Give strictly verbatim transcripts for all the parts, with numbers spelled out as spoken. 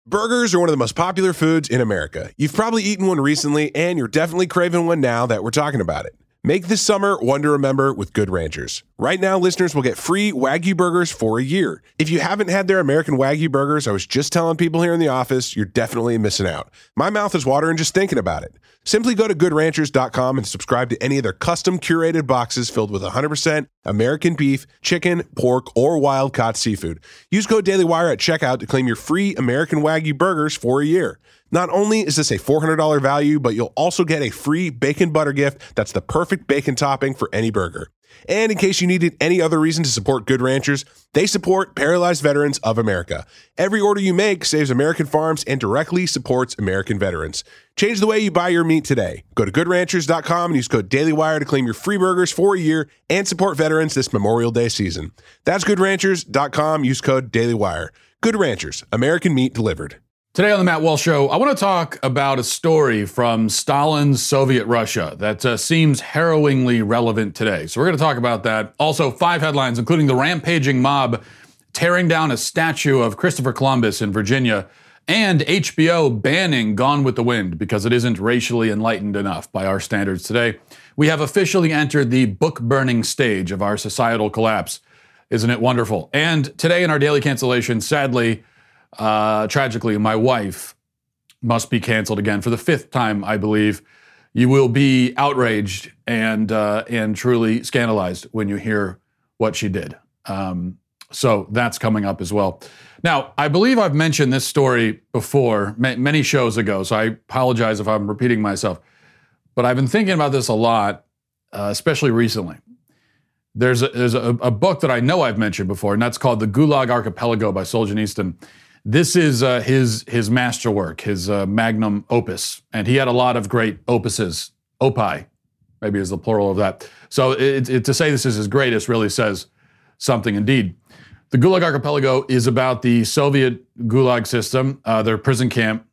Burgers are one of the most popular foods in America. You've probably eaten one recently, and you're definitely craving one now that we're talking about it. Make this summer one to remember with Good Ranchers. Right now, listeners will get free Wagyu burgers for a year. If you haven't had their American Wagyu burgers, I was just telling people here in the office, you're definitely missing out. My mouth is watering just thinking about it. Simply go to good ranchers dot com and subscribe to any of their custom curated boxes filled with one hundred percent American beef, chicken, pork, or wild-caught seafood. Use code DailyWire at checkout to claim your free American Wagyu burgers for a year. Not only is this a four hundred dollars value, but you'll also get a free bacon butter gift that's the perfect bacon topping for any burger. And in case you needed any other reason to support Good Ranchers, they support Paralyzed Veterans of America. Every order you make saves American farms and directly supports American veterans. Change the way you buy your meat today. Go to good ranchers dot com and use code DailyWire to claim your free burgers for a year and support veterans this Memorial Day season. That's good ranchers dot com. Use code DailyWire. Good Ranchers, American meat delivered. Today on the Matt Walsh Show, I want to talk about a story from Stalin's Soviet Russia that uh, seems harrowingly relevant today. So we're going to talk about that. Also, five headlines, including the rampaging mob tearing down a statue of Christopher Columbus in Virginia, and H B O banning Gone with the Wind because it isn't racially enlightened enough by our standards today. We have officially entered the book-burning stage of our societal collapse. Isn't it wonderful? And today in our daily cancellation, sadly, Uh, tragically, my wife must be canceled again for the fifth time, I believe. You will be outraged and uh, and truly scandalized when you hear what she did. Um, so that's coming up as well. Now, I believe I've mentioned this story before, ma- many shows ago, so I apologize if I'm repeating myself. But I've been thinking about this a lot, uh, especially recently. There's, a, there's a, a book that I know I've mentioned before, and that's called The Gulag Archipelago by Solzhenitsyn. This is uh, his his masterwork, his uh, magnum opus, and he had a lot of great opuses. Opie, maybe is the plural of that. So it, it, to say this is his greatest really says something indeed. The Gulag Archipelago is about the Soviet Gulag system, uh, their prison camp,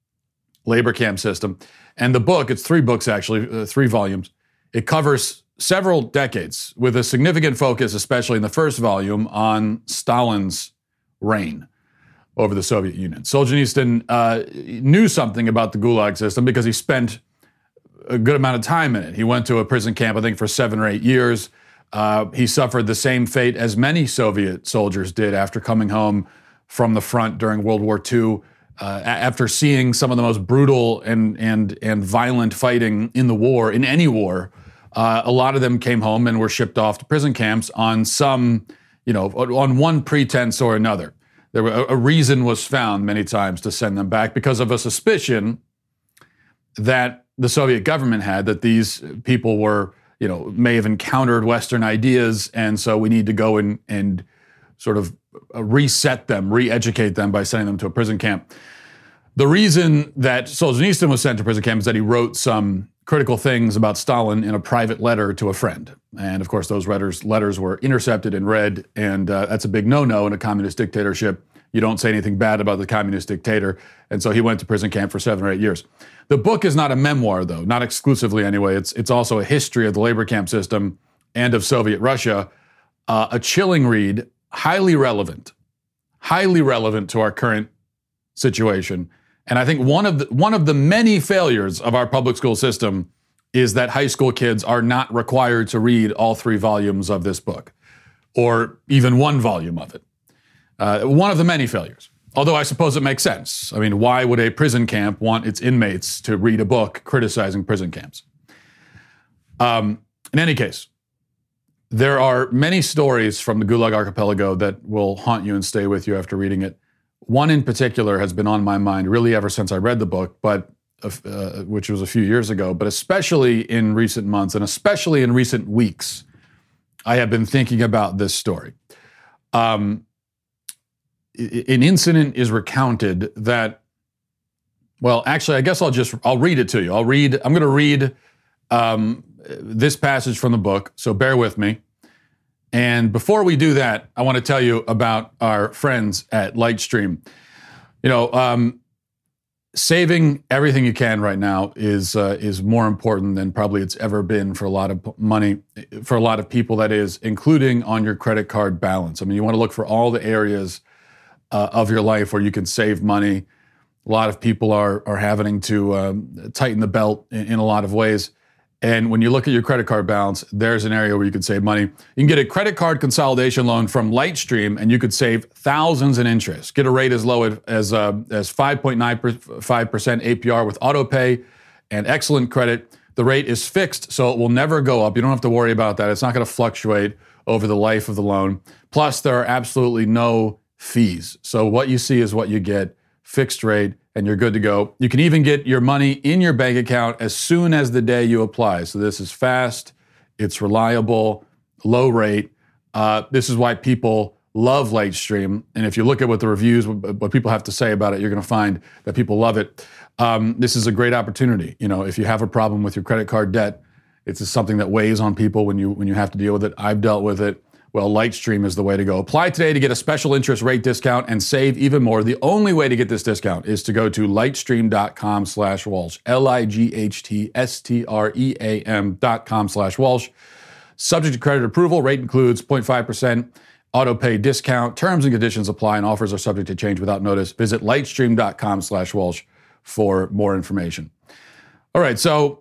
labor camp system. And the book, it's three books actually, uh, three volumes. It covers several decades with a significant focus, especially in the first volume, on Stalin's reign over the Soviet Union. Solzhenitsyn uh, knew something about the Gulag system because he spent a good amount of time in it. He went to a prison camp, I think, for seven or eight years. Uh, he suffered the same fate as many Soviet soldiers did after coming home from the front during World War Two. Uh, after seeing some of the most brutal and and and violent fighting in the war, in any war, uh, a lot of them came home and were shipped off to prison camps on some, you know, on one pretense or another. There were, a reason was found many times to send them back because of a suspicion that the Soviet government had that these people were, you know, may have encountered Western ideas, and so we need to go and and sort of reset them, re-educate them by sending them to a prison camp. The reason that Solzhenitsyn was sent to prison camp is that he wrote some critical things about Stalin in a private letter to a friend. And of course, those letters, letters were intercepted and read, and uh, that's a big no-no in a communist dictatorship. You don't say anything bad about the communist dictator. And so he went to prison camp for seven or eight years. The book is not a memoir, though, not exclusively anyway. It's, it's also a history of the labor camp system and of Soviet Russia. Uh, a chilling read, highly relevant, highly relevant to our current situation. And I think one of the, one of the many failures of our public school system is that high school kids are not required to read all three volumes of this book, or even one volume of it. Uh, one of the many failures. Although I suppose it makes sense. I mean, why would a prison camp want its inmates to read a book criticizing prison camps? Um, in any case, there are many stories from the Gulag Archipelago that will haunt you and stay with you after reading it. One in particular has been on my mind really ever since I read the book, but uh, which was a few years ago, but especially in recent months and especially in recent weeks, I have been thinking about this story. Um, an incident is recounted that, well, actually, I guess I'll just, I'll read it to you. I'll read, I'm going to read um, this passage from the book, so bear with me. And before we do that, I want to tell you about our friends at Lightstream. You know, um, saving everything you can right now is uh, is more important than probably it's ever been for a lot of money, for a lot of people, that is, including on your credit card balance. I mean, you want to look for all the areas uh, of your life where you can save money. A lot of people are are having to um, tighten the belt in, in a lot of ways. And when you look at your credit card balance, there's an area where you could save money. You can get a credit card consolidation loan from Lightstream, and you could save thousands in interest. Get a rate as low as uh, as five point nine five percent A P R with AutoPay and excellent credit. The rate is fixed, so it will never go up. You don't have to worry about that. It's not going to fluctuate over the life of the loan. Plus, there are absolutely no fees. So what you see is what you get, fixed rate, and you're good to go. You can even get your money in your bank account as soon as the day you apply. So this is fast, it's reliable, low rate. Uh, this is why people love Lightstream. And if you look at what the reviews, what people have to say about it, you're going to find that people love it. Um, this is a great opportunity. You know, if you have a problem with your credit card debt, it's just something that weighs on people when you when you have to deal with it. I've dealt with it. Well, Lightstream is the way to go. Apply today to get a special interest rate discount and save even more. The only way to get this discount is to go to lightstream.com slash Walsh, L-I-G-H-T-S-T-R-E-A-M dot com slash Walsh. Subject to credit approval, rate includes zero point five percent auto pay discount. Terms and conditions apply and offers are subject to change without notice. Visit lightstream.com slash Walsh for more information. All right, so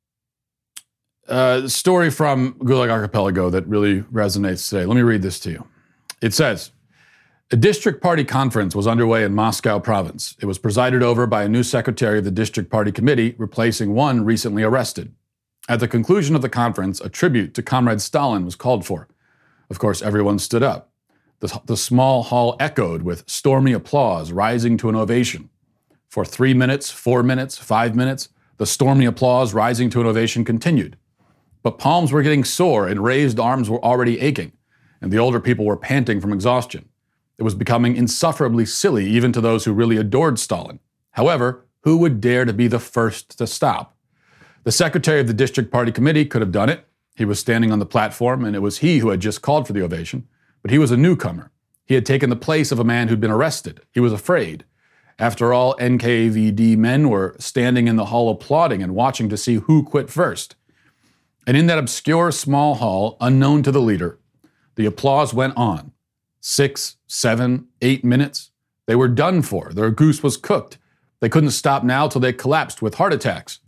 Uh, story from Gulag Archipelago that really resonates today. Let me read this to you. It says, a district party conference was underway in Moscow province. It was presided over by a new secretary of the district party committee, replacing one recently arrested. At the conclusion of the conference, a tribute to Comrade Stalin was called for. Of course, everyone stood up. The, the small hall echoed with stormy applause, rising to an ovation. For three minutes, four minutes, five minutes, the stormy applause rising to an ovation continued. But palms were getting sore and raised arms were already aching, and the older people were panting from exhaustion. It was becoming insufferably silly even to those who really adored Stalin. However, who would dare to be the first to stop? The secretary of the district party committee could have done it. He was standing on the platform, and it was he who had just called for the ovation. But he was a newcomer. He had taken the place of a man who'd been arrested. He was afraid. After all, N K V D men were standing in the hall applauding and watching to see who quit first. And in that obscure small hall, unknown to the leader, the applause went on. Six, seven, eight minutes. They were done for. Their goose was cooked. They couldn't stop now till they collapsed with heart attacks.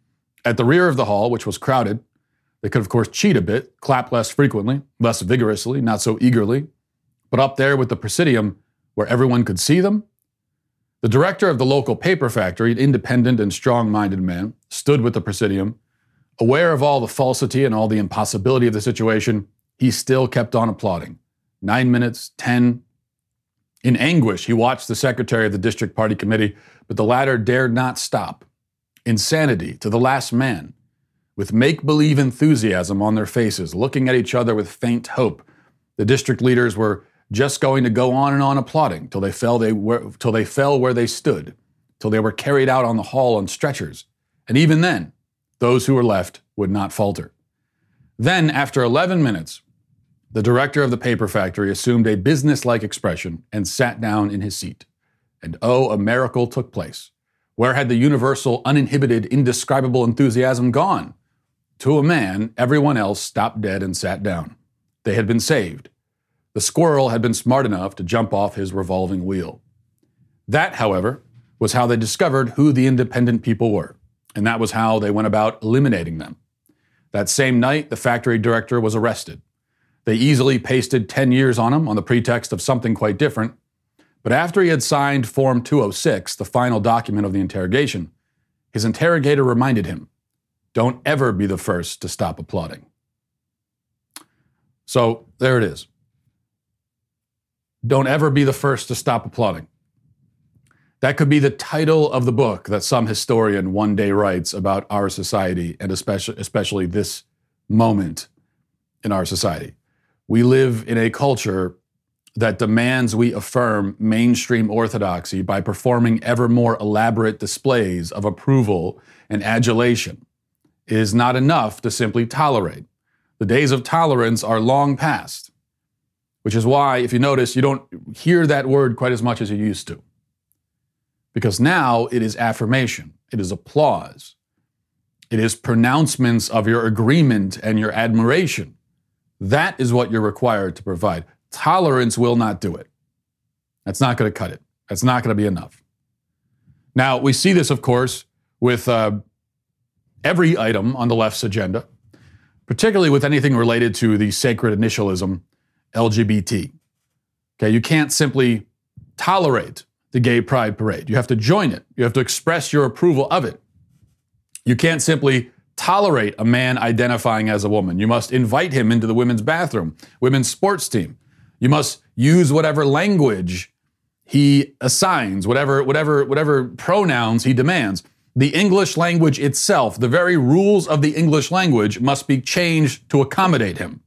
At the rear of the hall, which was crowded, they could, of course, cheat a bit, clap less frequently, less vigorously, not so eagerly. But up there with the Presidium, where everyone could see them, the director of the local paper factory, an independent and strong-minded man, stood with the Presidium. Aware of all the falsity and all the impossibility of the situation, he still kept on applauding. Nine minutes, ten. In anguish, he watched the secretary of the district party committee, but the latter dared not stop. Insanity to the last man. With make-believe enthusiasm on their faces, looking at each other with faint hope, the district leaders were just going to go on and on applauding till they fell they were, till they fell where they stood, till they were carried out on the hall on stretchers. And even then, those who were left would not falter. Then, after eleven minutes, the director of the paper factory assumed a businesslike expression and sat down in his seat. And oh, a miracle took place. Where had the universal, uninhibited, indescribable enthusiasm gone? To a man, everyone else stopped dead and sat down. They had been saved. The squirrel had been smart enough to jump off his revolving wheel. That, however, was how they discovered who the independent people were. And that was how they went about eliminating them. That same night, the factory director was arrested. They easily pasted ten years on him on the pretext of something quite different. But after he had signed Form two oh six, the final document of the interrogation, his interrogator reminded him, don't ever be the first to stop applauding. So there it is. Don't ever be the first to stop applauding. That could be the title of the book that some historian one day writes about our society, and especially, especially this moment in our society. We live in a culture that demands we affirm mainstream orthodoxy by performing ever more elaborate displays of approval and adulation. It is not enough to simply tolerate. The days of tolerance are long past, which is why, if you notice, you don't hear that word quite as much as you used to. Because now it is affirmation, it is applause, it is pronouncements of your agreement and your admiration. That is what you're required to provide. Tolerance will not do it. That's not going to cut it. That's not going to be enough. Now, we see this, of course, with uh, every item on the left's agenda, particularly with anything related to the sacred initialism, L G B T. Okay, you can't simply tolerate the gay pride parade. You have to join it. You have to express your approval of it. You can't simply tolerate a man identifying as a woman. You must invite him into the women's bathroom, women's sports team. You must use whatever language he assigns, whatever, whatever, whatever pronouns he demands. The English language itself, the very rules of the English language must be changed to accommodate him.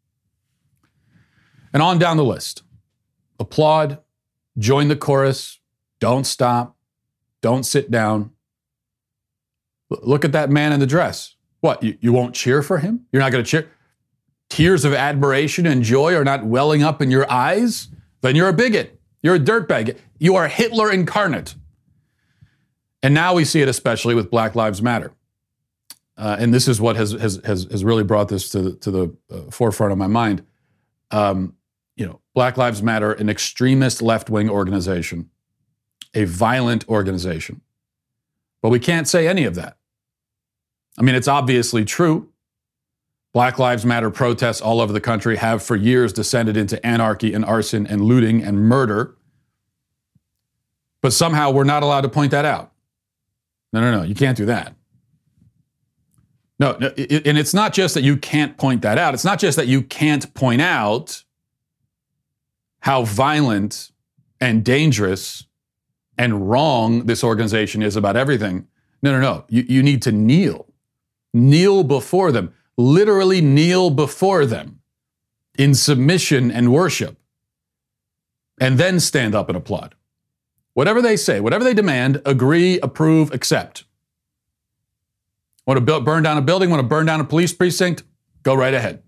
And on down the list. Applaud, join the chorus, don't stop, don't sit down. L- look at that man in the dress. What, you, you won't cheer for him? You're not going to cheer? Tears of admiration and joy are not welling up in your eyes? Then you're a bigot. You're a dirtbag. You are Hitler incarnate. And now we see it especially with Black Lives Matter. Uh, and this is what has, has, has, has really brought this to the, to the uh, forefront of my mind. Um, you know, Black Lives Matter, an extremist left-wing organization, a violent organization. But we can't say any of that. I mean, it's obviously true. Black Lives Matter protests all over the country have for years descended into anarchy and arson and looting and murder. But somehow we're not allowed to point that out. No, no, no, you can't do that. No, no it, and it's not just that you can't point that out. It's not just that you can't point out how violent and dangerous and wrong this organization is about everything. No, no, no. You, you need to kneel. Kneel before them. Literally kneel before them in submission and worship. And then stand up and applaud. Whatever they say, whatever they demand, agree, approve, accept. Want to build, burn down a building? Want to burn down a police precinct? Go right ahead.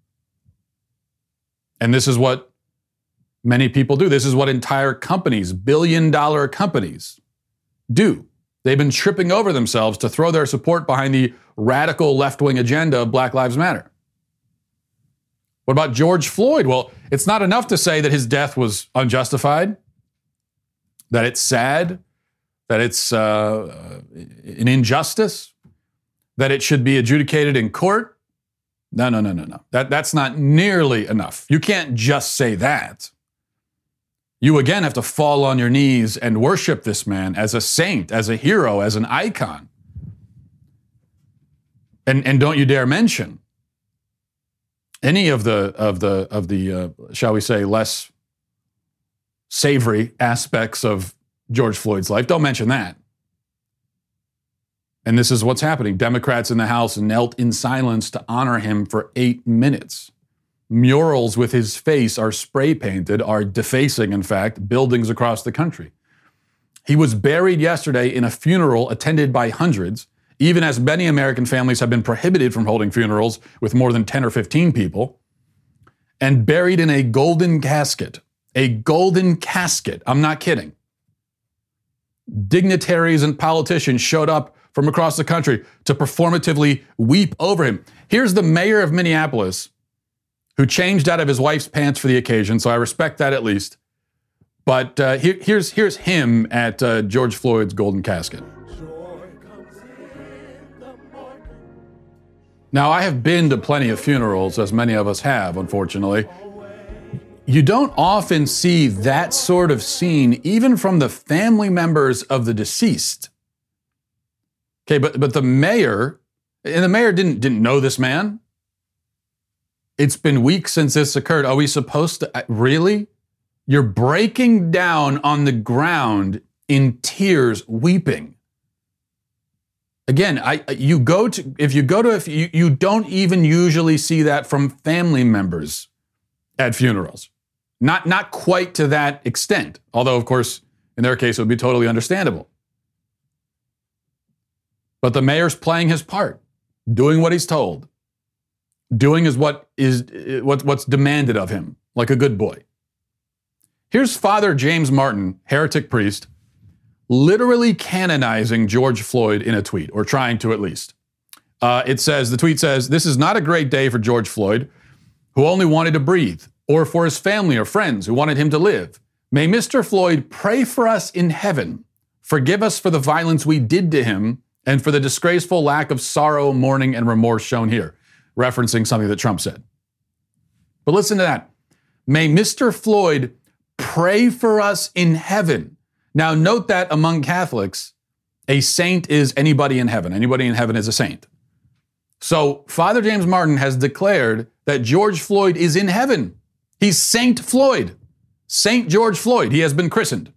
And this is what many people do. This is what entire companies, billion dollar companies, do. They've been tripping over themselves to throw their support behind the radical left-wing agenda of Black Lives Matter. What about George Floyd? Well, it's not enough to say that his death was unjustified, that it's sad, that it's uh, an injustice, that it should be adjudicated in court. No, no, no, no, no. That, that's not nearly enough. You can't just say that. You again have to fall on your knees and worship this man as a saint, as a hero, as an icon. And, and don't you dare mention any of the of the of the uh, shall we say less savory aspects of George Floyd's life. Don't mention that. And this is what's happening. Democrats in the House knelt in silence to honor him for eight minutes. Murals with his face are spray painted, are defacing, in fact, buildings across the country. He was buried yesterday in a funeral attended by hundreds, even as many American families have been prohibited from holding funerals with more than ten or fifteen people, and buried in a golden casket. A golden casket. I'm not kidding. Dignitaries and politicians showed up from across the country to performatively weep over him. Here's the mayor of Minneapolis, who changed out of his wife's pants for the occasion, so I respect that at least. But uh, here, here's, here's him at uh, George Floyd's golden casket. Now, I have been to plenty of funerals, as many of us have, unfortunately. You don't often see that sort of scene, even from the family members of the deceased. Okay, but, but the mayor, and the mayor didn't, didn't know this man. It's been weeks since this occurred. Are we supposed to, really? You're breaking down on the ground in tears, weeping. Again, I you go to, if you go to, if you, you don't even usually see that from family members at funerals. Not, not quite to that extent. Although, of course, in their case, it would be totally understandable. But the mayor's playing his part, doing what he's told. Doing is what is what, what's demanded of him, like a good boy. Here's Father James Martin, heretic priest, literally canonizing George Floyd in a tweet, or trying to at least. Uh, it says, the tweet says, "This is not a great day for George Floyd, who only wanted to breathe, or for his family or friends who wanted him to live. May Mister Floyd pray for us in heaven Forgive us for the violence we did to him and for the disgraceful lack of sorrow, mourning, and remorse shown here," referencing something that Trump said. But listen to that. "May Mister Floyd pray for us in heaven." Now, note that among Catholics, a saint is anybody in heaven. Anybody in heaven is a saint. So Father James Martin has declared that George Floyd is in heaven. He's Saint Floyd. Saint George Floyd. He has been christened.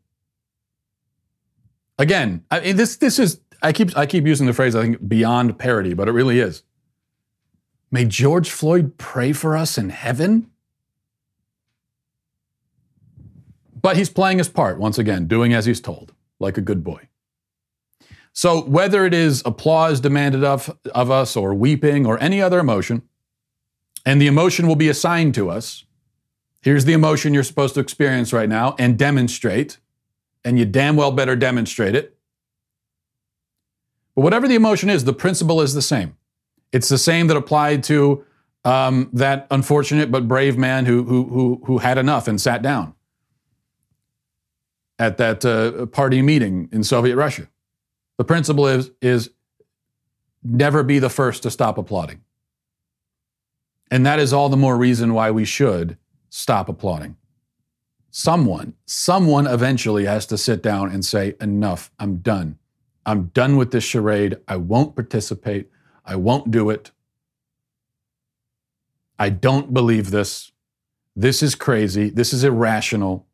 Again, I mean, this this is, I keep I keep using the phrase, I think, beyond parody, but it really is. May George Floyd pray for us in heaven? But he's playing his part, once again, doing as he's told, like a good boy. So whether it is applause demanded of, of us or weeping or any other emotion, and the emotion will be assigned to us, here's the emotion you're supposed to experience right now and demonstrate, and you damn well better demonstrate it. But whatever the emotion is, the principle is the same. It's the same that applied to um, that unfortunate but brave man who, who, who, who had enough and sat down at that uh, party meeting in Soviet Russia. The principle is, is never be the first to stop applauding. And that is all the more reason why we should stop applauding. Someone, someone eventually has to sit down and say, enough, I'm done. I'm done with this charade. I won't participate. I won't do it. I don't believe this. This is crazy. This is irrational.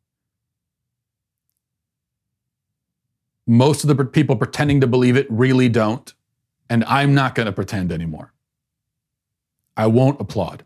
Most of the people pretending to believe it really don't, and I'm not going to pretend anymore. I won't applaud.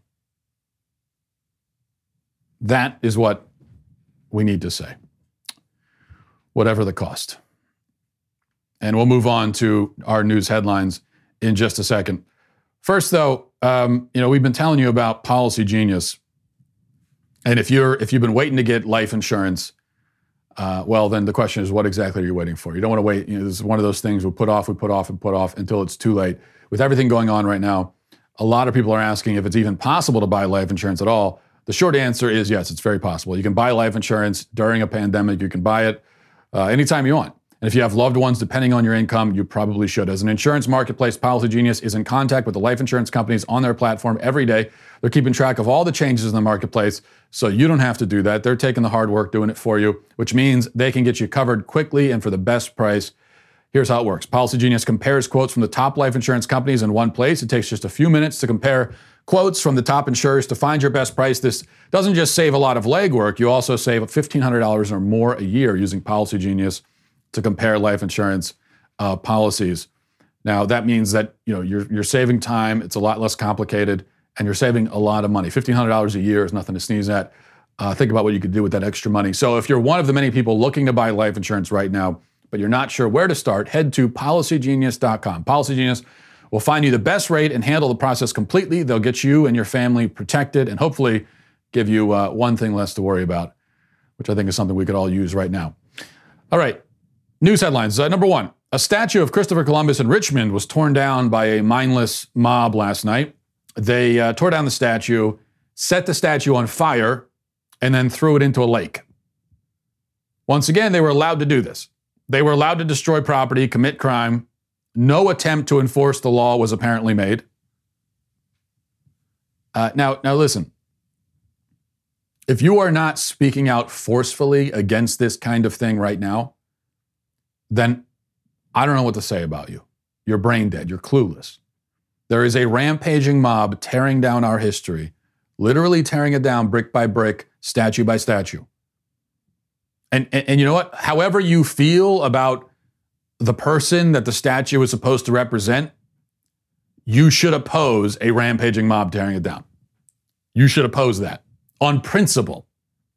That is what we need to say, whatever the cost. And we'll move on to our news headlines in just a second. First, though, um, you know, we've been telling you about Policy Genius, and if you're if you've been waiting to get life insurance, Uh, well, then the question is, what exactly are you waiting for? You don't want to wait. You know, this is one of those things we put off, we put off, and put off until it's too late. With everything going on right now, a lot of people are asking if it's even possible to buy life insurance at all. The short answer is yes, it's very possible. You can buy life insurance during a pandemic. You can buy it uh, anytime you want. And if you have loved ones depending on your income, you probably should. As an insurance marketplace, Policy Genius is in contact with the life insurance companies on their platform every day. They're keeping track of all the changes in the marketplace, so you don't have to do that. They're taking the hard work doing it for you, which means they can get you covered quickly and for the best price. Here's how it works. Policy Genius compares quotes from the top life insurance companies in one place. It takes just a few minutes to compare quotes from the top insurers to find your best price. This doesn't just save a lot of legwork. You also save fifteen hundred dollars or more a year using Policy Genius to compare life insurance uh, policies. Now, that means that, you know, you're you're saving time. It's a lot less complicated, and you're saving a lot of money. fifteen hundred dollars a year is nothing to sneeze at. Uh, think about what you could do with that extra money. So if you're one of the many people looking to buy life insurance right now, but you're not sure where to start, head to policy genius dot com. Policy Genius will find you the best rate and handle the process completely. They'll get you and your family protected and hopefully give you uh, one thing less to worry about, which I think is something we could all use right now. All right, news headlines. Uh, number one, a statue of Christopher Columbus in Richmond was torn down by a mindless mob last night. They uh, tore down the statue, set the statue on fire, and then threw it into a lake. Once again, they were allowed to do this. They were allowed to destroy property, commit crime. No attempt to enforce the law was apparently made. Uh, now, now listen. If you are not speaking out forcefully against this kind of thing right now, then I don't know what to say about you. You're brain dead. You're clueless. There is a rampaging mob tearing down our history, literally tearing it down brick by brick, statue by statue. And, and, and you know what? However you feel about the person that the statue is supposed to represent, you should oppose a rampaging mob tearing it down. You should oppose that on principle.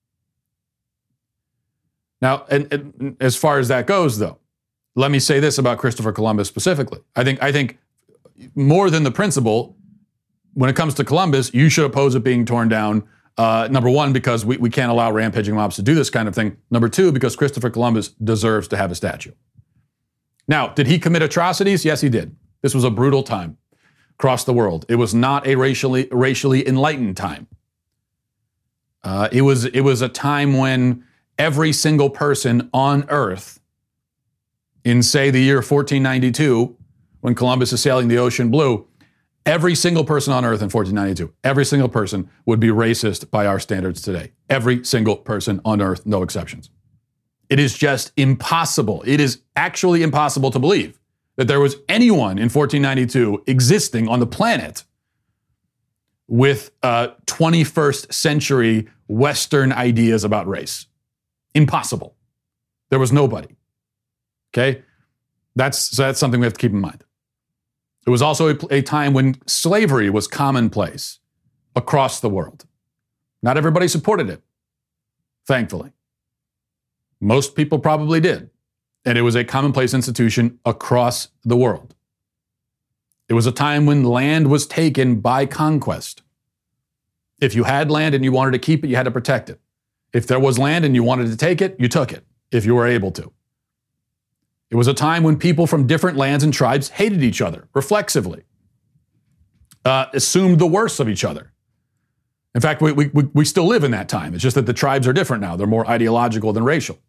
Now, and, and as far as that goes, though, let me say this about Christopher Columbus specifically. I think, I think more than the principle, when it comes to Columbus, you should oppose it being torn down. Uh, number one, because we, we can't allow rampaging mobs to do this kind of thing. Number two, because Christopher Columbus deserves to have a statue. Now, did he commit atrocities? Yes, he did. This was a brutal time across the world. It was not a racially racially enlightened time. Uh, it was it was a time when every single person on earth in, say, the year fourteen ninety-two, when Columbus is sailing the ocean blue, every single person on Earth in fourteen ninety-two, every single person would be racist by our standards today. Every single person on Earth, no exceptions. It is just impossible. It is actually impossible to believe that there was anyone in fourteen ninety-two existing on the planet with uh, twenty-first century Western ideas about race. Impossible. There was nobody. Okay? That's, so that's something we have to keep in mind. It was also a, a time when slavery was commonplace across the world. Not everybody supported it, thankfully. Most people probably did. And it was a commonplace institution across the world. It was a time when land was taken by conquest. If you had land and you wanted to keep it, you had to protect it. If there was land and you wanted to take it, you took it, if you were able to. It was a time when people from different lands and tribes hated each other reflexively, uh, assumed the worst of each other. In fact, we, we, we still live in that time. It's just that the tribes are different now. They're more ideological than racial.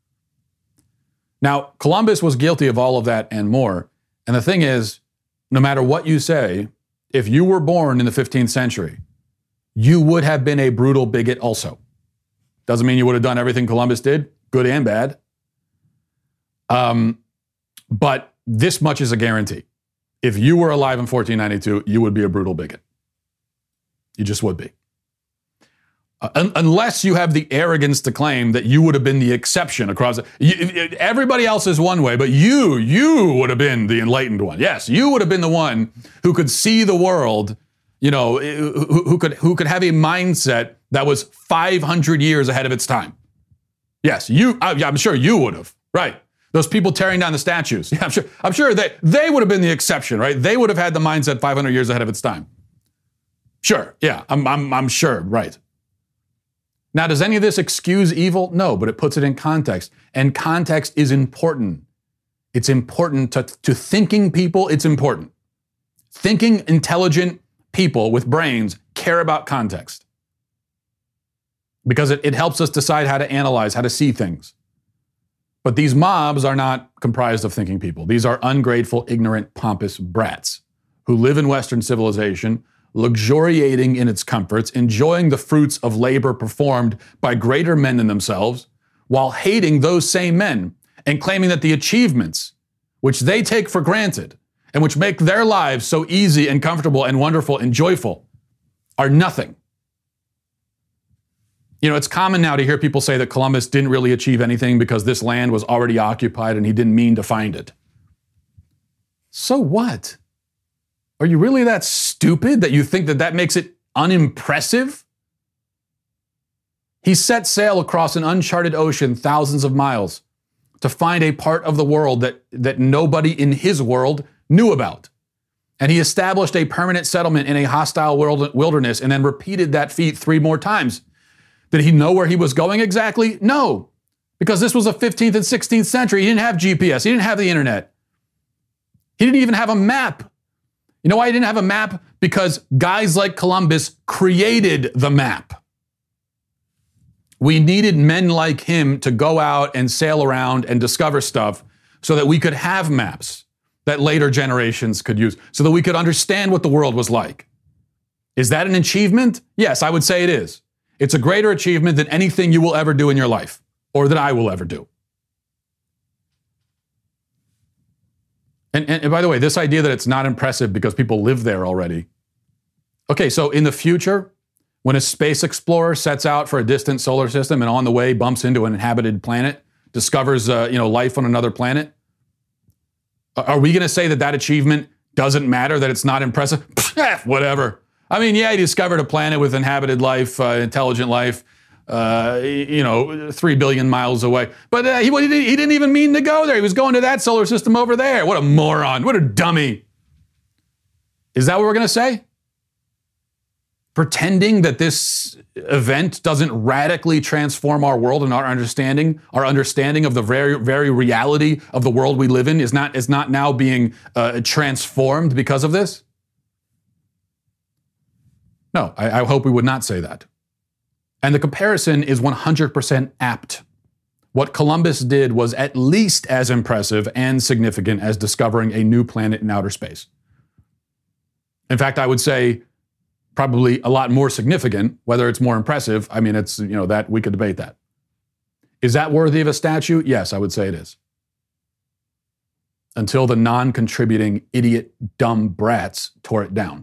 Now, Columbus was guilty of all of that and more. And the thing is, no matter what you say, if you were born in the fifteenth century, you would have been a brutal bigot also. Doesn't mean you would have done everything Columbus did, good and bad. Um, but this much is a guarantee. If you were alive in fourteen ninety-two, you would be a brutal bigot. You just would be. Uh, un- unless you have the arrogance to claim that you would have been the exception across the, you, everybody else is one way, but you, you would have been the enlightened one. Yes, you would have been the one who could see the world, you know, who, who could, who could have a mindset that was five hundred years ahead of its time. Yes, you, I, I'm sure you would have, right? Those people tearing down the statues. Yeah, I'm sure, I'm sure they, they would have been the exception, right? They would have had the mindset five hundred years ahead of its time. Sure, yeah, I'm, I'm, I'm sure, right. Now, does any of this excuse evil? No, but it puts it in context. And context is important. It's important to, to thinking people, it's important. Thinking, intelligent people with brains care about context. Because it, it helps us decide how to analyze, how to see things. But these mobs are not comprised of thinking people. These are ungrateful, ignorant, pompous brats who live in Western civilization, luxuriating in its comforts, enjoying the fruits of labor performed by greater men than themselves, while hating those same men and claiming that the achievements, which they take for granted and which make their lives so easy and comfortable and wonderful and joyful, are nothing. You know, it's common now to hear people say that Columbus didn't really achieve anything because this land was already occupied and he didn't mean to find it. So what? Are you really that stupid that you think that that makes it unimpressive? He set sail across an uncharted ocean thousands of miles to find a part of the world that, that nobody in his world knew about. And he established a permanent settlement in a hostile world, wilderness and then repeated that feat three more times. Did he know where he was going exactly? No, because this was the fifteenth and sixteenth century. He didn't have G P S. He didn't have the internet. He didn't even have a map. You know why he didn't have a map? Because guys like Columbus created the map. We needed men like him to go out and sail around and discover stuff so that we could have maps that later generations could use, so that we could understand what the world was like. Is that an achievement? Yes, I would say it is. It's a greater achievement than anything you will ever do in your life, or that I will ever do. And, and, and by the way, this idea that it's not impressive because people live there already. Okay, so in the future, when a space explorer sets out for a distant solar system and on the way bumps into an inhabited planet, discovers uh, you know, life on another planet, are we going to say that that achievement doesn't matter, that it's not impressive? Pfft, whatever. I mean, yeah, he discovered a planet with inhabited life, uh, intelligent life, uh, you know, three billion miles away. But uh, he, he didn't even mean to go there. He was going to that solar system over there. What a moron. What a dummy. Is that what we're going to say? Pretending that this event doesn't radically transform our world and our understanding, our understanding of the very, very reality of the world we live in is not, is not now being uh, transformed because of this? No, I, I hope we would not say that. And the comparison is one hundred percent apt. what Columbus did was at least as impressive and significant as discovering a new planet in outer space. In fact, I would say probably a lot more significant. Whether it's more impressive, I mean, it's, you know, that we could debate that. Is that worthy of a statue? Yes, I would say it is. Until the non-contributing idiot, dumb brats tore it down.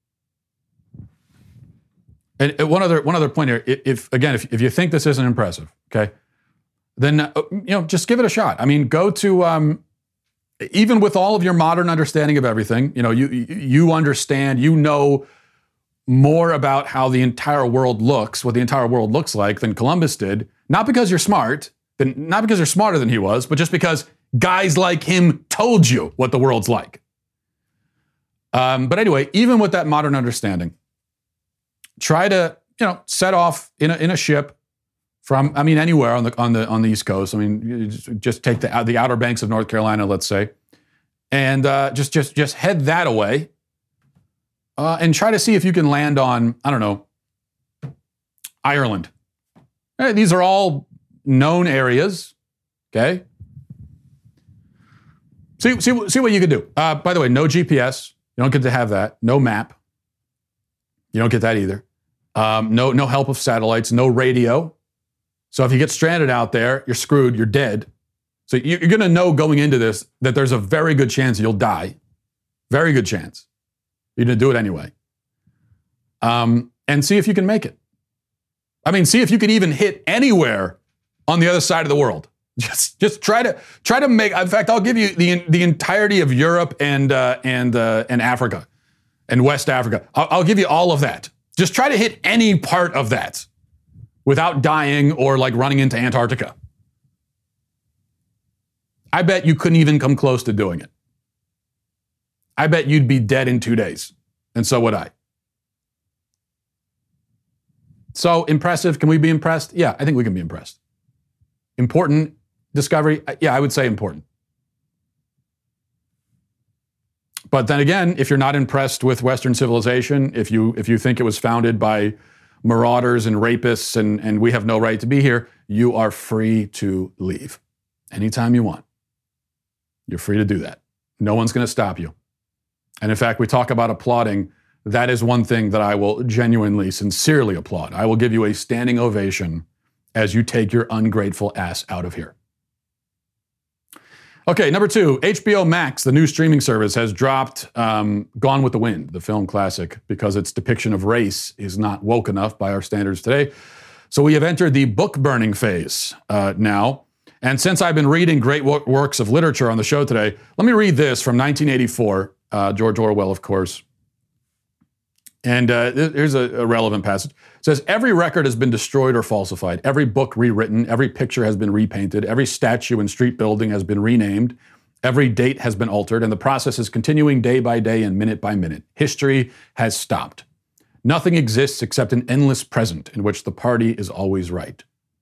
And one other one other point here, if again, if, if you think this isn't impressive, okay, then uh, you know, just give it a shot. I mean, go to um, even with all of your modern understanding of everything, you know, you you understand, you know more about how the entire world looks, what the entire world looks like than Columbus did. Not because you're smart, then not because you're smarter than he was, but just because guys like him told you what the world's like. Um, but anyway, even with that modern understanding, try to, you know, set off in a, in a ship from, I mean, anywhere on the on the on the East Coast. I mean, you just, just take the the Outer Banks of North Carolina, let's say, and uh, just just just head that away, uh, and try to see if you can land on, I don't know, Ireland. Hey, these are all known areas. Okay. See see see what you can do. Uh, by the way, no G P S. You don't get to have that. No map. You don't get that either. Um, no, no help of satellites, no radio. So if you get stranded out there, you're screwed, you're dead. So you're going to know going into this that there's a very good chance you'll die. Very good chance. You're going to do it anyway. Um, and see if you can make it. I mean, see if you can even hit anywhere on the other side of the world. Just, just try to try to make. In fact, I'll give you the the entirety of Europe and uh, and uh, and Africa. And West Africa. I'll, I'll give you all of that. Just try to hit any part of that without dying or like running into Antarctica. I bet you couldn't even come close to doing it. I bet you'd be dead in two days. And so would I. So impressive. Can we be impressed? Yeah, I think we can be impressed. Important discovery? Yeah, I would say important. But then again, if you're not impressed with Western civilization, if you if you think it was founded by marauders and rapists and, and we have no right to be here, you are free to leave anytime you want. You're free to do that. No one's going to stop you. And in fact, we talk about applauding. That is one thing that I will genuinely, sincerely applaud. I will give you a standing ovation as you take your ungrateful ass out of here. Okay, number two, H B O Max, the new streaming service, has dropped um, Gone with the Wind, the film classic, because its depiction of race is not woke enough by our standards today. So we have entered the book-burning phase uh, now. And since I've been reading great wo- works of literature on the show today, let me read this from nineteen eighty-four, uh, George Orwell, of course. And uh, here's a, a relevant passage. It says, every record has been destroyed or falsified. Every book rewritten. Every picture has been repainted. Every statue and street building has been renamed. Every date has been altered. And the process is continuing day by day and minute by minute. History has stopped. Nothing exists except an endless present in which the party is always right.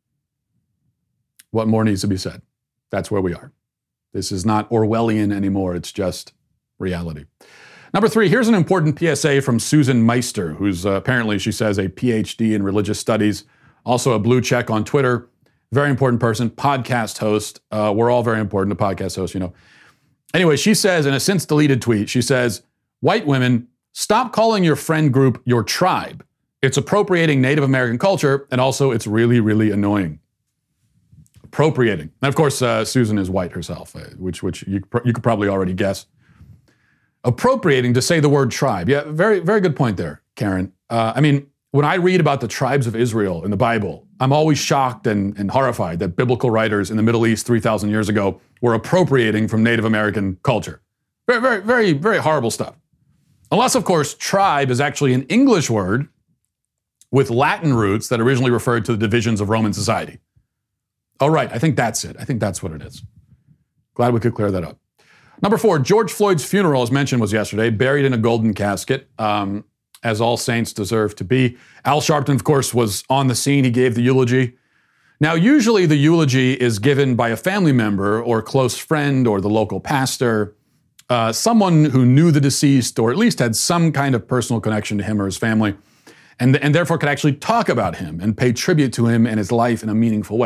What more needs to be said? That's where we are. This is not Orwellian anymore. It's just reality. Number three, here's an important P S A from Susan Meister, who's uh, apparently, she says, a P H D in religious studies, also a blue check on Twitter, very important person, podcast host. Uh, we're all very important to podcast hosts, you know. Anyway, she says in a since deleted tweet, she says, white women, stop calling your friend group your tribe. It's appropriating Native American culture, and also it's really, really annoying. Appropriating. And of course, uh, Susan is white herself, uh, which which you, you could probably already guess. Appropriating, to say the word tribe. Yeah, very, very good point there, Karen. Uh, I mean, when I read about the tribes of Israel in the Bible, I'm always shocked and, and horrified that biblical writers in the Middle East three thousand years ago were appropriating from Native American culture. Very, very, very, very horrible stuff. Unless, of course, tribe is actually an English word with Latin roots that originally referred to the divisions of Roman society. Oh, right, I think that's it. I think that's what it is. Glad we could clear that up. Number four, George Floyd's funeral, as mentioned, was yesterday, buried in a golden casket, um, as all saints deserve to be. Al Sharpton, of course, was on the scene. He gave the eulogy. Now, usually the eulogy is given by a family member or close friend or the local pastor, uh, someone who knew the deceased or at least had some kind of personal connection to him or his family, and, and therefore could actually talk about him and pay tribute to him and his life in a meaningful way.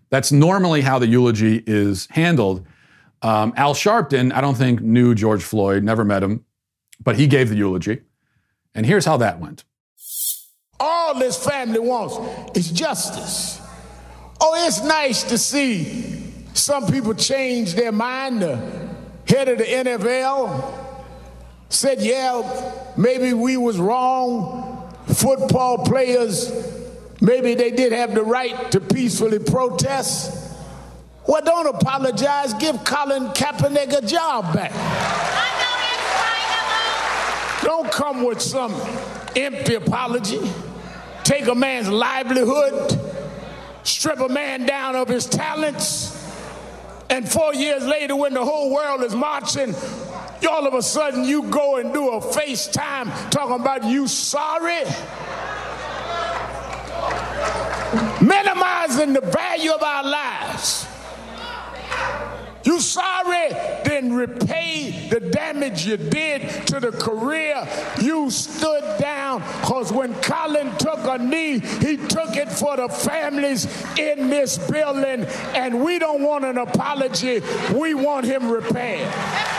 That's normally how the eulogy is handled. Um, Al Sharpton, I don't think knew George Floyd, never met him, but he gave the eulogy. And here's how that went. All this family wants is justice. Oh, it's nice to see some people change their mind. The head of the N F L said, yeah, maybe we was wrong. Football players, maybe they did have the right to peacefully protest. Well, don't apologize. Give Colin Kaepernick a job back. Don't come with some empty apology. Take a man's livelihood, strip a man down of his talents, and four years later when the whole world is marching, all of a sudden you go and do a FaceTime talking about you sorry. Minimizing the value of our lives. You sorry, then repay the damage you did to the career you stood down. Because when Colin took a knee, he took it for the families in this building. And we don't want an apology. We want him repaired.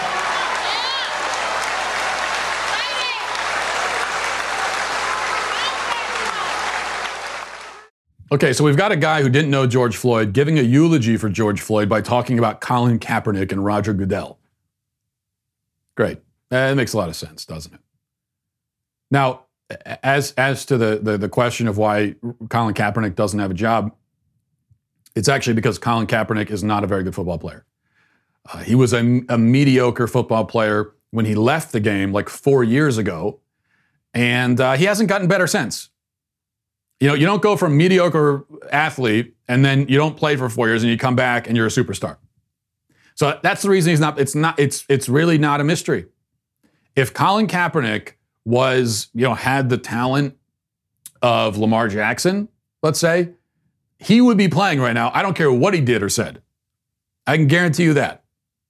Okay, so we've got a guy who didn't know George Floyd giving a eulogy for George Floyd by talking about Colin Kaepernick and Roger Goodell. Great. That makes a lot of sense, doesn't it? Now, as as to the, the, the question of why Colin Kaepernick doesn't have a job, it's actually because Colin Kaepernick is not a very good football player. Uh, he was a, a mediocre football player when he left the game like four years ago, and uh, he hasn't gotten better since. You know, you don't go from mediocre athlete and then you don't play for four years and you come back and you're a superstar. So that's the reason he's not, it's not, it's, it's really not a mystery. If Colin Kaepernick was, you know, had the talent of Lamar Jackson, let's say, he would be playing right now. I don't care what he did or said. I can guarantee you that.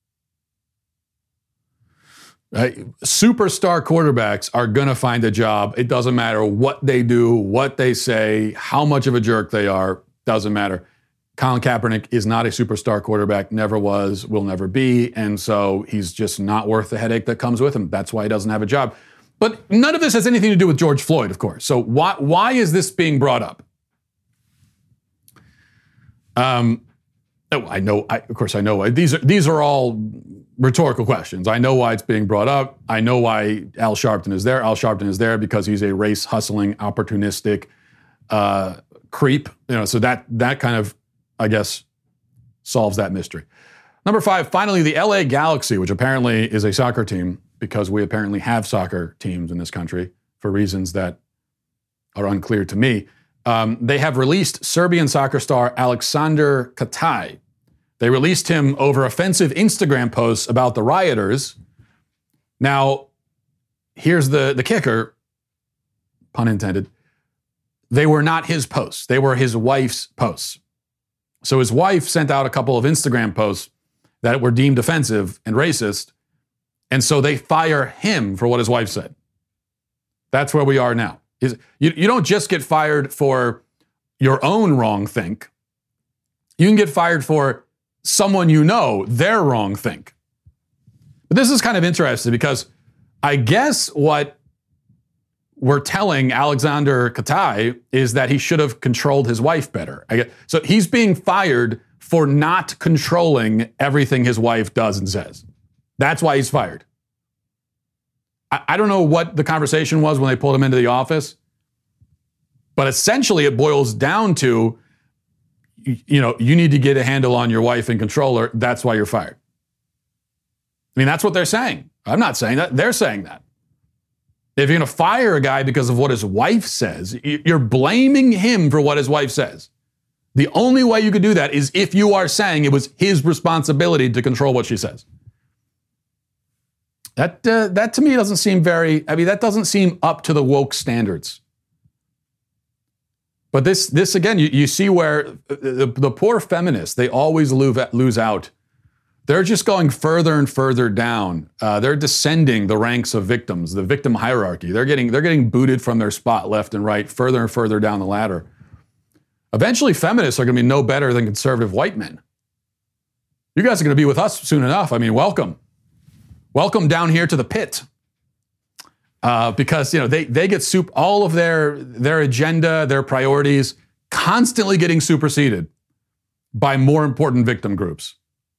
Right? Superstar quarterbacks are going to find a job. It doesn't matter what they do, what they say, how much of a jerk they are. Doesn't matter. Colin Kaepernick is not a superstar quarterback, never was, will never be. And so he's just not worth the headache that comes with him. That's why he doesn't have a job. But none of this has anything to do with George Floyd, of course. So why, why is this being brought up? Um, oh, I know, I, of course I know why. These are, these are all rhetorical questions. I know why it's being brought up. I know why Al Sharpton is there. Al Sharpton is there because he's a race hustling, opportunistic uh, creep. You know, so that that kind of, I guess, solves that mystery. Number five, finally, the L A Galaxy, which apparently is a soccer team, because we apparently have soccer teams in this country for reasons that are unclear to me. Um, they have released Serbian soccer star Aleksandar Kataj. They released him over offensive Instagram posts about the rioters. Now, here's the, the kicker, pun intended. They were not his posts. They were his wife's posts. So his wife sent out a couple of Instagram posts that were deemed offensive and racist, and so they fire him for what his wife said. That's where we are now. Is, you, you don't just get fired for your own wrong think. You can get fired for someone you know, their wrong think. But this is kind of interesting because I guess what we're telling Aleksandar Kataj is that he should have controlled his wife better. I guess, so he's being fired for not controlling everything his wife does and says. That's why he's fired. I, I don't know what the conversation was when they pulled him into the office, but essentially it boils down to, you know, you need to get a handle on your wife and control her. That's why you're fired. I mean, that's what they're saying. I'm not saying that. They're saying that. If you're going to fire a guy because of what his wife says, you're blaming him for what his wife says. The only way you could do that is if you are saying it was his responsibility to control what she says. That, uh, that to me doesn't seem very, I mean, that doesn't seem up to the woke standards. But this, this again, you, you see where the, the poor feminists, they always lose, lose out. They're just going further and further down. Uh, they're descending the ranks of victims, the victim hierarchy. They're getting, they're getting booted from their spot left and right, further and further down the ladder. Eventually, feminists are going to be no better than conservative white men. You guys are going to be with us soon enough. I mean, welcome. Welcome down here to the pit. Uh, because, you know, they, they get soup, all of their, their agenda, their priorities, constantly getting superseded by more important victim groups.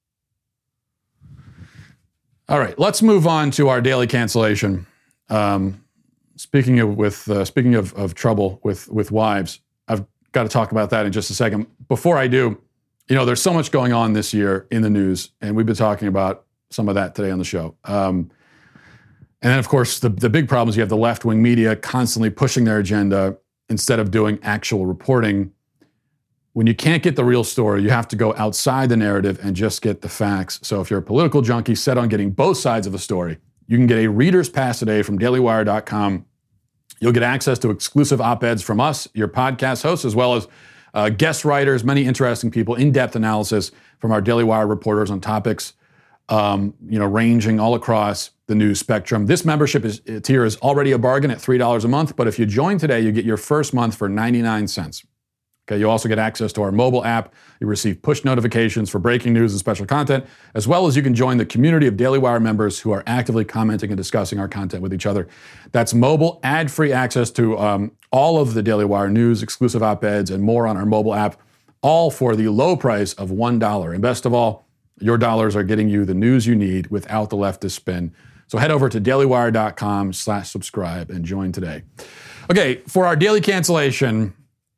All right, let's move on to our daily cancellation. Um, speaking of with uh, speaking of, of trouble with, with wives, I've got to talk about that in just a second. Before I do, you know, there's so much going on this year in the news, and we've been talking about some of that today on the show. Um, and then, of course, the, the big problem is you have the left-wing media constantly pushing their agenda instead of doing actual reporting. When you can't get the real story, you have to go outside the narrative and just get the facts. So if you're a political junkie set on getting both sides of a story, you can get a reader's pass today from daily wire dot com. You'll get access to exclusive op-eds from us, your podcast hosts, as well as uh, guest writers, many interesting people, in-depth analysis from our Daily Wire reporters on topics, um, you know, ranging all across the news spectrum. This membership is, tier is already a bargain at three dollars a month, but if you join today, you get your first month for ninety-nine cents. Okay, you also get access to our mobile app. You receive push notifications for breaking news and special content, as well as you can join the community of Daily Wire members who are actively commenting and discussing our content with each other. That's mobile, ad-free access to um, all of the Daily Wire news, exclusive op-eds, and more on our mobile app, all for the low price of one dollar. And best of all, your dollars are getting you the news you need without the leftist spin. So head over to dailywire dot com slash subscribe and join today. Okay, for our daily cancellation,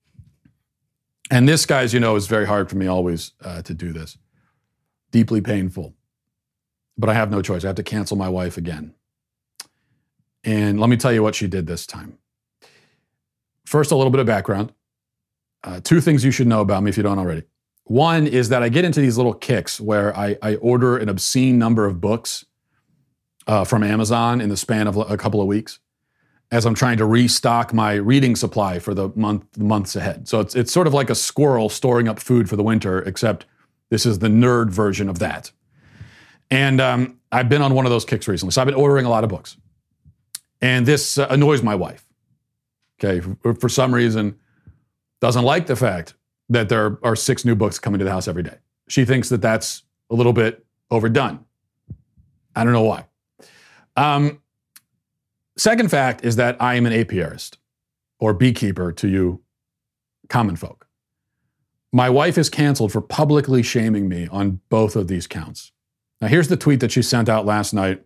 and this, guys, you know, is very hard for me always uh, to do this. Deeply painful. But I have no choice. I have to cancel my wife again. And let me tell you what she did this time. First, a little bit of background. Uh, two things you should know about me if you don't already. One is that I get into these little kicks where I, I order an obscene number of books uh, from Amazon in the span of a couple of weeks, as I'm trying to restock my reading supply for the month, the months ahead. So it's it's sort of like a squirrel storing up food for the winter, except this is the nerd version of that. And um, I've been on one of those kicks recently. So I've been ordering a lot of books. And this uh, annoys my wife. Okay, for, for some reason, doesn't like the fact that there are six new books coming to the house every day. She thinks that that's a little bit overdone. I don't know why. Um, Second fact is that I am an apiarist, or beekeeper to you common folk. My wife is canceled for publicly shaming me on both of these counts. Now here's the tweet that she sent out last night.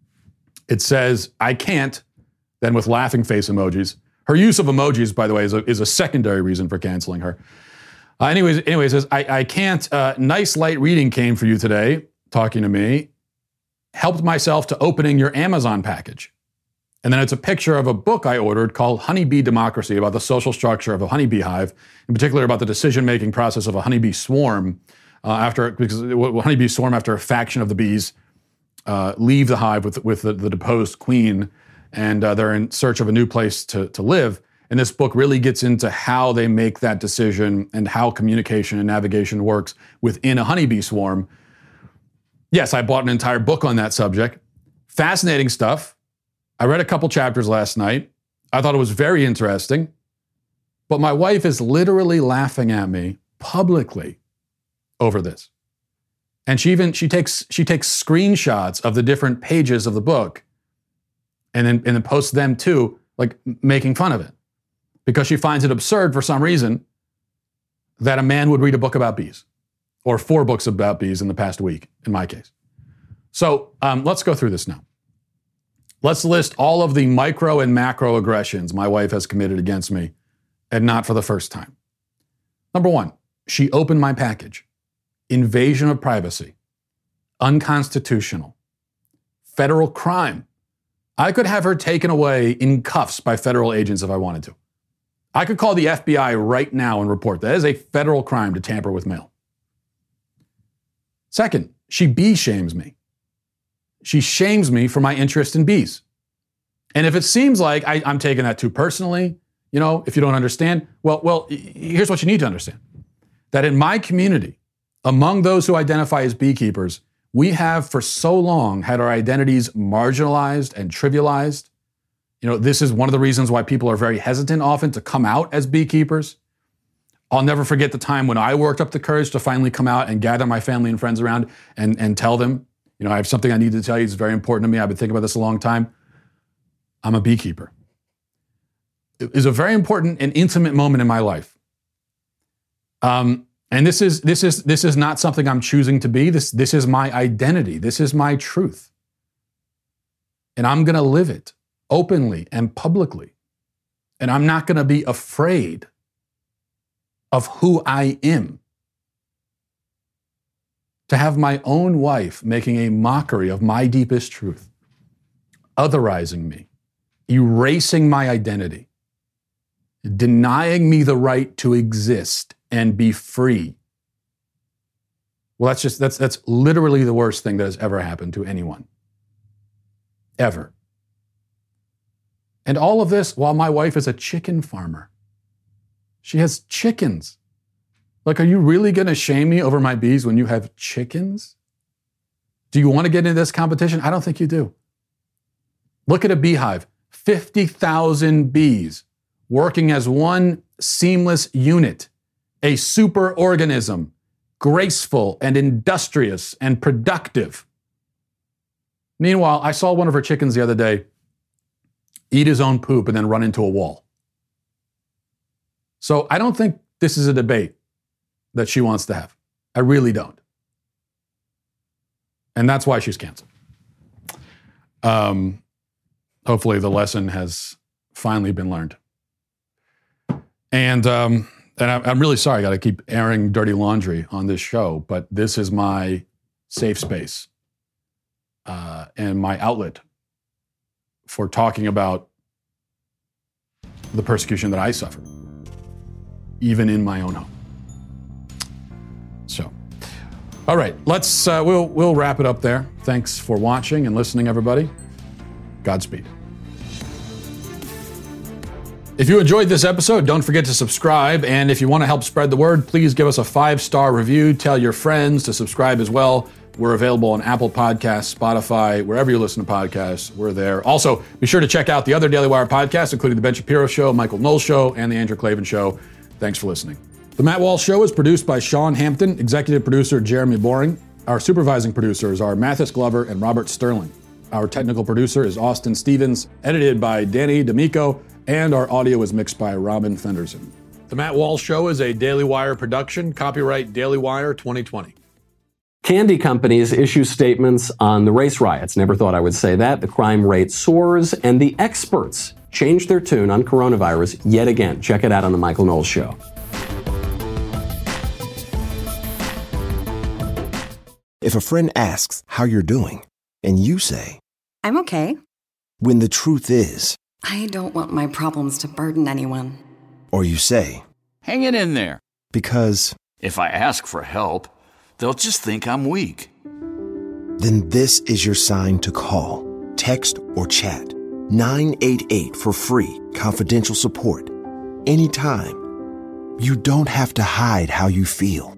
It says, "I can't," then with laughing face emojis. Her use of emojis, by the way, is a, is a secondary reason for canceling her. Uh, anyways, anyways, says, I, I can't, uh, nice light reading came for you today, talking to me. Helped myself to opening your Amazon package. And then it's a picture of a book I ordered called Honeybee Democracy, about the social structure of a honeybee hive, in particular about the decision-making process of a honeybee swarm, uh, after because honeybees swarm after a faction of the bees uh, leave the hive with, with the, the deposed queen, and uh, they're in search of a new place to, to live. And this book really gets into how they make that decision and how communication and navigation works within a honeybee swarm. Yes, I bought an entire book on that subject. Fascinating stuff. I read a couple chapters last night. I thought it was very interesting. But my wife is literally laughing at me publicly over this. And she even she takes she takes screenshots of the different pages of the book and then and then posts them too, like making fun of it. Because she finds it absurd for some reason that a man would read a book about bees, or four books about bees in the past week, in my case. So um, let's go through this now. Let's list all of the micro and macro aggressions my wife has committed against me, and not for the first time. Number one, she opened my package. Invasion of privacy. Unconstitutional. Federal crime. I could have her taken away in cuffs by federal agents if I wanted to. I could call the F B I right now and report that is a federal crime to tamper with mail. Second, she bee shames me. She shames me for my interest in bees. And if it seems like I, I'm taking that too personally, you know, if you don't understand, well, well, here's what you need to understand. That in my community, among those who identify as beekeepers, we have for so long had our identities marginalized and trivialized. You know, this is one of the reasons why people are very hesitant often to come out as beekeepers. I'll never forget the time when I worked up the courage to finally come out and gather my family and friends around and, and tell them, you know, I have something I need to tell you. It's very important to me. I've been thinking about this a long time. I'm a beekeeper. It is a very important and intimate moment in my life. Um, and this is this is this is not something I'm choosing to be. This this is my identity. This is my truth. And I'm going to live it openly and publicly. And I'm not going to be afraid of who I am. To have my own wife making a mockery of my deepest truth, otherizing me, erasing my identity, denying me the right to exist and be free. Well, that's just, that's, that's literally the worst thing that has ever happened to anyone. Ever. And all of this while my wife is a chicken farmer. She has chickens. Like, are you really going to shame me over my bees when you have chickens? Do you want to get into this competition? I don't think you do. Look at a beehive. fifty thousand bees working as one seamless unit, a superorganism, graceful and industrious and productive. Meanwhile, I saw one of her chickens the other day eat his own poop and then run into a wall. So I don't think this is a debate that she wants to have. I really don't. And that's why she's canceled. Um, hopefully the lesson has finally been learned. And um, and I'm really sorry, I got to keep airing dirty laundry on this show, but this is my safe space uh, and my outlet for talking about the persecution that I suffered, even in my own home. So, all right, let's uh, we'll we'll wrap it up there. Thanks for watching and listening, everybody. Godspeed. If you enjoyed this episode, don't forget to subscribe. And if you want to help spread the word, please give us a five-star review. Tell your friends to subscribe as well. We're available on Apple Podcasts, Spotify, wherever you listen to podcasts, we're there. Also, be sure to check out the other Daily Wire podcasts, including The Ben Shapiro Show, Michael Knowles Show, and The Andrew Klavan Show. Thanks for listening. The Matt Walsh Show is produced by Sean Hampton, executive producer Jeremy Boring. Our supervising producers are Mathis Glover and Robert Sterling. Our technical producer is Austin Stevens, edited by Danny D'Amico, and our audio is mixed by Robin Fenderson. The Matt Walsh Show is a Daily Wire production, copyright Daily Wire twenty twenty. Candy companies issue statements on the race riots. Never thought I would say that. The crime rate soars, and the experts change their tune on coronavirus yet again. Check it out on The Michael Knowles Show. If a friend asks how you're doing, and you say, I'm okay. When the truth is, I don't want my problems to burden anyone. Or you say, hang it in there. Because if I ask for help, they'll just think I'm weak. Then this is your sign to call, text, or chat nine eight eight for free, confidential support. Anytime. You don't have to hide how you feel.